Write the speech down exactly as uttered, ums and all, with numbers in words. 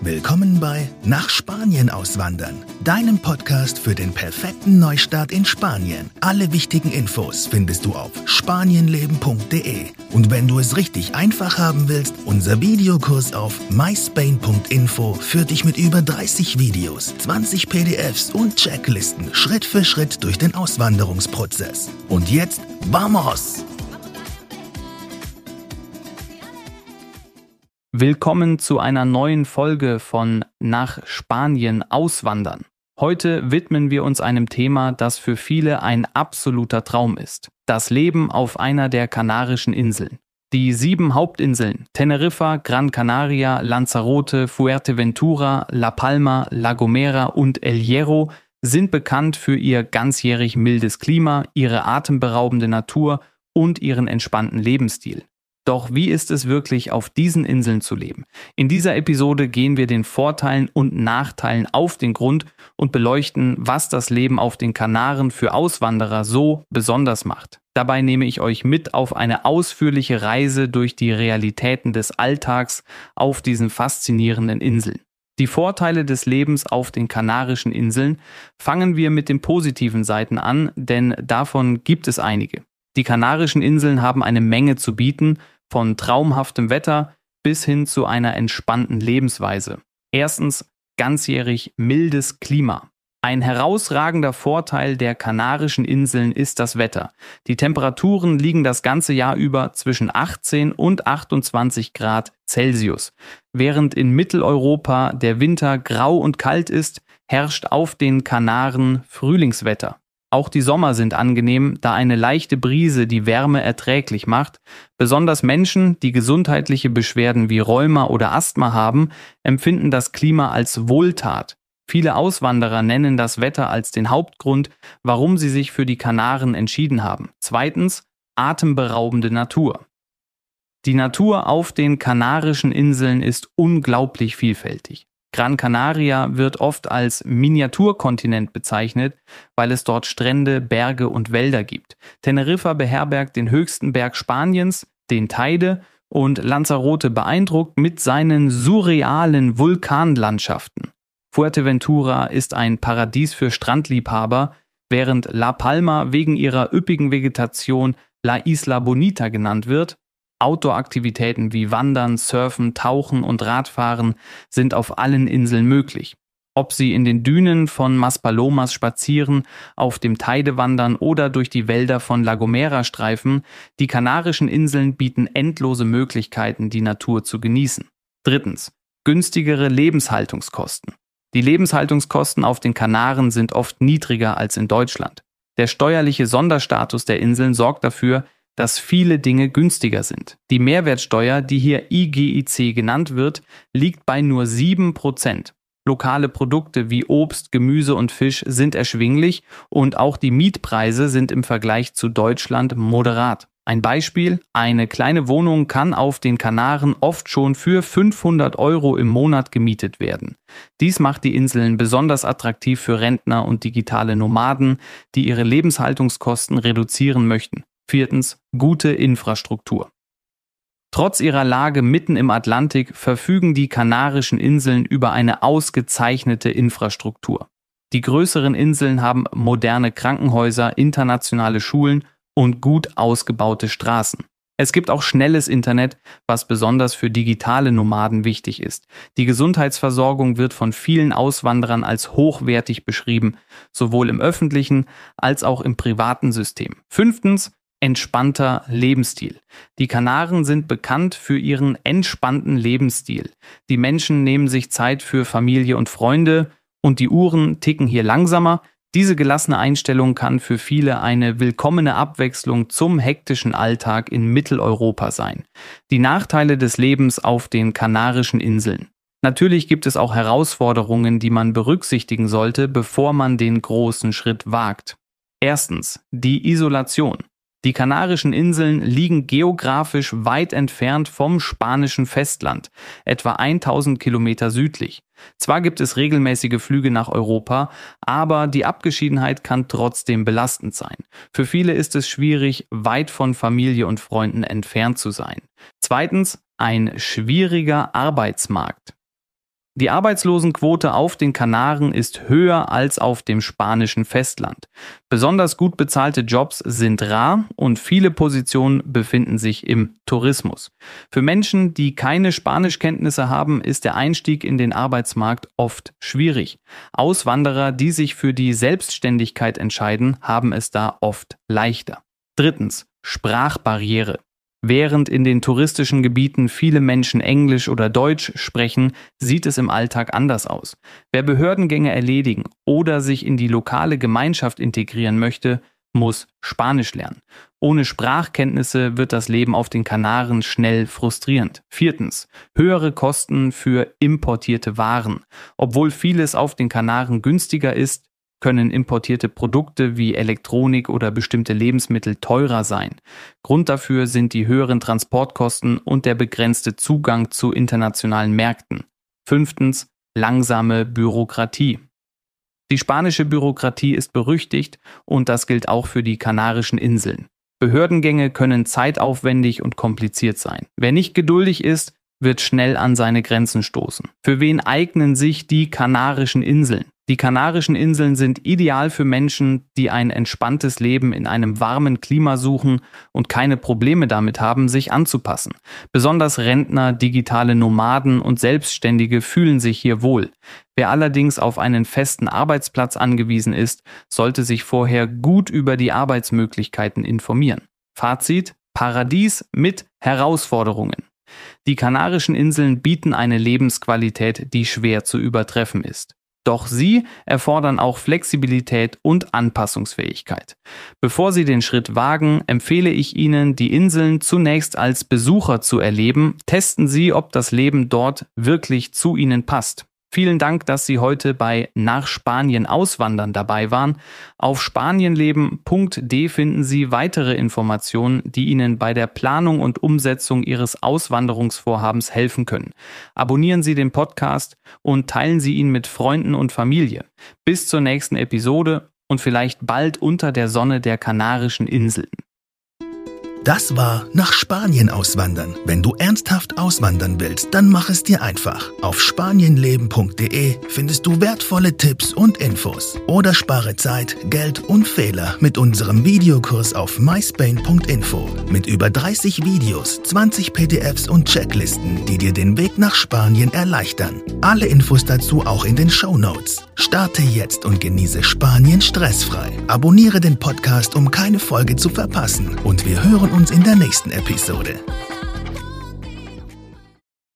Willkommen bei Nach Spanien auswandern, deinem Podcast für den perfekten Neustart in Spanien. Alle wichtigen Infos findest du auf spanienleben punkt de. Und wenn du es richtig einfach haben willst, unser Videokurs auf my spain punkt info führt dich mit über dreißig Videos, zwanzig P D Fs und Checklisten Schritt für Schritt durch den Auswanderungsprozess. Und jetzt, vamos! Willkommen zu einer neuen Folge von Nach Spanien auswandern. Heute widmen wir uns einem Thema, das für viele ein absoluter Traum ist. Das Leben auf einer der Kanarischen Inseln. Die sieben Hauptinseln Teneriffa, Gran Canaria, Lanzarote, Fuerteventura, La Palma, La Gomera und El Hierro sind bekannt für ihr ganzjährig mildes Klima, ihre atemberaubende Natur und ihren entspannten Lebensstil. Doch wie ist es wirklich, auf diesen Inseln zu leben? In dieser Episode gehen wir den Vorteilen und Nachteilen auf den Grund und beleuchten, was das Leben auf den Kanaren für Auswanderer so besonders macht. Dabei nehme ich euch mit auf eine ausführliche Reise durch die Realitäten des Alltags auf diesen faszinierenden Inseln. Die Vorteile des Lebens auf den Kanarischen Inseln fangen wir mit den positiven Seiten an, denn davon gibt es einige. Die Kanarischen Inseln haben eine Menge zu bieten, von traumhaftem Wetter bis hin zu einer entspannten Lebensweise. Erstens, ganzjährig mildes Klima. Ein herausragender Vorteil der Kanarischen Inseln ist das Wetter. Die Temperaturen liegen das ganze Jahr über zwischen achtzehn und achtundzwanzig Grad Celsius. Während in Mitteleuropa der Winter grau und kalt ist, herrscht auf den Kanaren Frühlingswetter. Auch die Sommer sind angenehm, da eine leichte Brise die Wärme erträglich macht. Besonders Menschen, die gesundheitliche Beschwerden wie Rheuma oder Asthma haben, empfinden das Klima als Wohltat. Viele Auswanderer nennen das Wetter als den Hauptgrund, warum sie sich für die Kanaren entschieden haben. Zweitens, atemberaubende Natur. Die Natur auf den Kanarischen Inseln ist unglaublich vielfältig. Gran Canaria wird oft als Miniaturkontinent bezeichnet, weil es dort Strände, Berge und Wälder gibt. Teneriffa beherbergt den höchsten Berg Spaniens, den Teide, und Lanzarote beeindruckt mit seinen surrealen Vulkanlandschaften. Fuerteventura ist ein Paradies für Strandliebhaber, während La Palma wegen ihrer üppigen Vegetation La Isla Bonita genannt wird. Outdoor-Aktivitäten wie Wandern, Surfen, Tauchen und Radfahren sind auf allen Inseln möglich. Ob Sie in den Dünen von Maspalomas spazieren, auf dem Teide wandern oder durch die Wälder von La Gomera streifen, die Kanarischen Inseln bieten endlose Möglichkeiten, die Natur zu genießen. Drittens, günstigere Lebenshaltungskosten. Die Lebenshaltungskosten auf den Kanaren sind oft niedriger als in Deutschland. Der steuerliche Sonderstatus der Inseln sorgt dafür, dass viele Dinge günstiger sind. Die Mehrwertsteuer, die hier I G I C genannt wird, liegt bei nur sieben Prozent. Lokale Produkte wie Obst, Gemüse und Fisch sind erschwinglich und auch die Mietpreise sind im Vergleich zu Deutschland moderat. Ein Beispiel: Eine kleine Wohnung kann auf den Kanaren oft schon für fünfhundert Euro im Monat gemietet werden. Dies macht die Inseln besonders attraktiv für Rentner und digitale Nomaden, die ihre Lebenshaltungskosten reduzieren möchten. Viertens, gute Infrastruktur. Trotz ihrer Lage mitten im Atlantik verfügen die Kanarischen Inseln über eine ausgezeichnete Infrastruktur. Die größeren Inseln haben moderne Krankenhäuser, internationale Schulen und gut ausgebaute Straßen. Es gibt auch schnelles Internet, was besonders für digitale Nomaden wichtig ist. Die Gesundheitsversorgung wird von vielen Auswanderern als hochwertig beschrieben, sowohl im öffentlichen als auch im privaten System. Fünftens, entspannter Lebensstil. Die Kanaren sind bekannt für ihren entspannten Lebensstil. Die Menschen nehmen sich Zeit für Familie und Freunde und die Uhren ticken hier langsamer. Diese gelassene Einstellung kann für viele eine willkommene Abwechslung zum hektischen Alltag in Mitteleuropa sein. Die Nachteile des Lebens auf den Kanarischen Inseln. Natürlich gibt es auch Herausforderungen, die man berücksichtigen sollte, bevor man den großen Schritt wagt. Erstens, die Isolation. Die Kanarischen Inseln liegen geografisch weit entfernt vom spanischen Festland, etwa tausend Kilometer südlich. Zwar gibt es regelmäßige Flüge nach Europa, aber die Abgeschiedenheit kann trotzdem belastend sein. Für viele ist es schwierig, weit von Familie und Freunden entfernt zu sein. Zweitens, ein schwieriger Arbeitsmarkt. Die Arbeitslosenquote auf den Kanaren ist höher als auf dem spanischen Festland. Besonders gut bezahlte Jobs sind rar und viele Positionen befinden sich im Tourismus. Für Menschen, die keine Spanischkenntnisse haben, ist der Einstieg in den Arbeitsmarkt oft schwierig. Auswanderer, die sich für die Selbstständigkeit entscheiden, haben es da oft leichter. Drittens, Sprachbarriere. Während in den touristischen Gebieten viele Menschen Englisch oder Deutsch sprechen, sieht es im Alltag anders aus. Wer Behördengänge erledigen oder sich in die lokale Gemeinschaft integrieren möchte, muss Spanisch lernen. Ohne Sprachkenntnisse wird das Leben auf den Kanaren schnell frustrierend. Viertens, höhere Kosten für importierte Waren. Obwohl vieles auf den Kanaren günstiger ist, können importierte Produkte wie Elektronik oder bestimmte Lebensmittel teurer sein. Grund dafür sind die höheren Transportkosten und der begrenzte Zugang zu internationalen Märkten. Fünftens, langsame Bürokratie. Die spanische Bürokratie ist berüchtigt und das gilt auch für die Kanarischen Inseln. Behördengänge können zeitaufwendig und kompliziert sein. Wer nicht geduldig ist, wird schnell an seine Grenzen stoßen. Für wen eignen sich die Kanarischen Inseln? Die Kanarischen Inseln sind ideal für Menschen, die ein entspanntes Leben in einem warmen Klima suchen und keine Probleme damit haben, sich anzupassen. Besonders Rentner, digitale Nomaden und Selbstständige fühlen sich hier wohl. Wer allerdings auf einen festen Arbeitsplatz angewiesen ist, sollte sich vorher gut über die Arbeitsmöglichkeiten informieren. Fazit: Paradies mit Herausforderungen. Die Kanarischen Inseln bieten eine Lebensqualität, die schwer zu übertreffen ist. Doch sie erfordern auch Flexibilität und Anpassungsfähigkeit. Bevor Sie den Schritt wagen, empfehle ich Ihnen, die Inseln zunächst als Besucher zu erleben. Testen Sie, ob das Leben dort wirklich zu Ihnen passt. Vielen Dank, dass Sie heute bei Nach Spanien auswandern dabei waren. Auf spanienleben punkt de finden Sie weitere Informationen, die Ihnen bei der Planung und Umsetzung Ihres Auswanderungsvorhabens helfen können. Abonnieren Sie den Podcast und teilen Sie ihn mit Freunden und Familie. Bis zur nächsten Episode und vielleicht bald unter der Sonne der Kanarischen Inseln. Das war Nach Spanien auswandern. Wenn du ernsthaft auswandern willst, dann mach es dir einfach. Auf spanienleben punkt de findest du wertvolle Tipps und Infos. Oder spare Zeit, Geld und Fehler mit unserem Videokurs auf myspain punkt info. Mit über dreißig Videos, zwanzig P D Fs und Checklisten, die dir den Weg nach Spanien erleichtern. Alle Infos dazu auch in den Shownotes. Starte jetzt und genieße Spanien stressfrei. Abonniere den Podcast, um keine Folge zu verpassen. Und wir hören uns in der nächsten Episode.